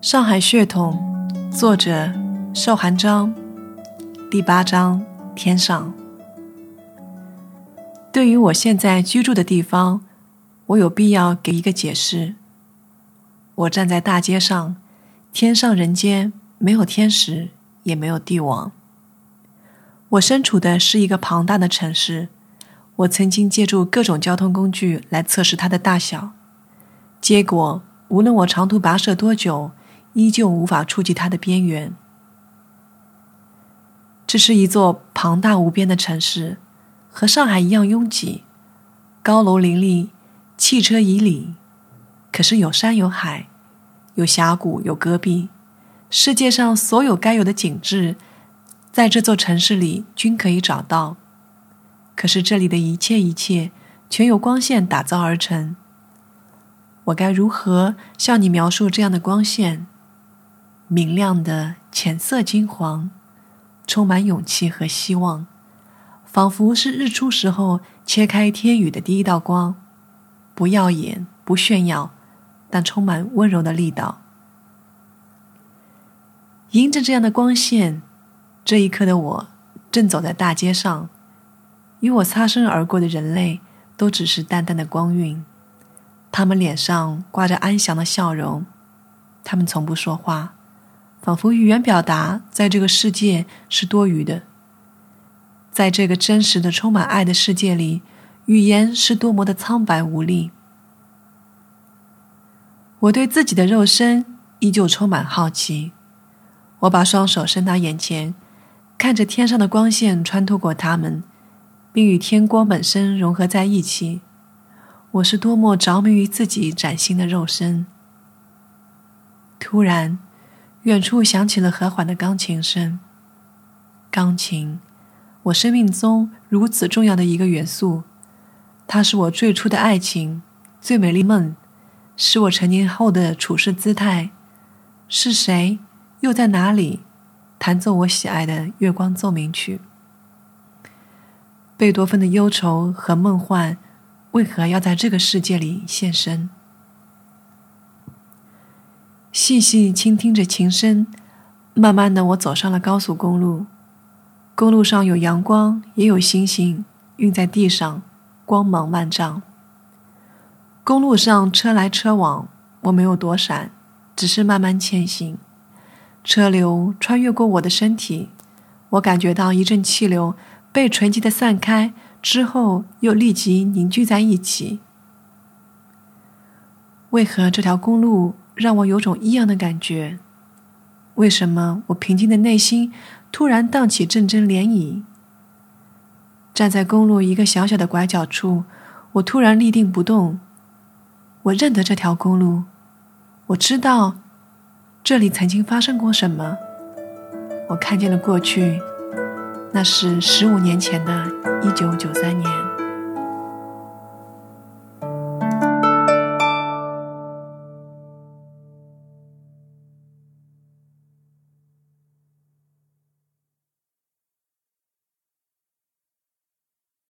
上海血统，作者寿寒章，第8章天上。对于我现在居住的地方，我有必要给一个解释。我站在大街上，天上人间没有天使，也没有帝王。我身处的是一个庞大的城市，我曾经借助各种交通工具来测试它的大小，结果无论我长途跋涉多久，依旧无法触及它的边缘。这是一座庞大无边的城市，和上海一样拥挤，高楼林立，汽车迤逦，可是有山有海，有峡谷有戈壁，世界上所有该有的景致在这座城市里均可以找到。可是这里的一切全由光线打造而成。我该如何向你描述这样的光线？明亮的浅色金黄，充满勇气和希望，仿佛是日出时候切开天宇的第一道光，不耀眼不炫耀，但充满温柔的力道。迎着这样的光线，这一刻的我正走在大街上，与我擦身而过的人类都只是淡淡的光晕，他们脸上挂着安详的笑容，他们从不说话，仿佛语言表达在这个世界是多余的。在这个真实的充满爱的世界里，语言是多么的苍白无力。我对自己的肉身依旧充满好奇，我把双手伸到眼前，看着天上的光线穿透过它们，并与天光本身融合在一起。我是多么着迷于自己崭新的肉身。突然，远处响起了和缓的钢琴声。钢琴，我生命中如此重要的一个元素，它是我最初的爱情，最美丽梦，是我成年后的处事姿态。是谁，又在哪里，弹奏我喜爱的月光奏鸣曲？贝多芬的忧愁和梦幻为何要在这个世界里现身？细细倾听着琴声，慢慢的我走上了高速公路。公路上有阳光，也有星星晕在地上，光芒万丈。公路上车来车往，我没有躲闪，只是慢慢前行。车流穿越过我的身体，我感觉到一阵气流被纯净的散开，之后又立即凝聚在一起。为何这条公路让我有种异样的感觉？为什么我平静的内心突然荡起阵阵涟漪？站在公路一个小小的拐角处，我突然立定不动。我认得这条公路，我知道这里曾经发生过什么。我看见了过去，那是15年前的1993年。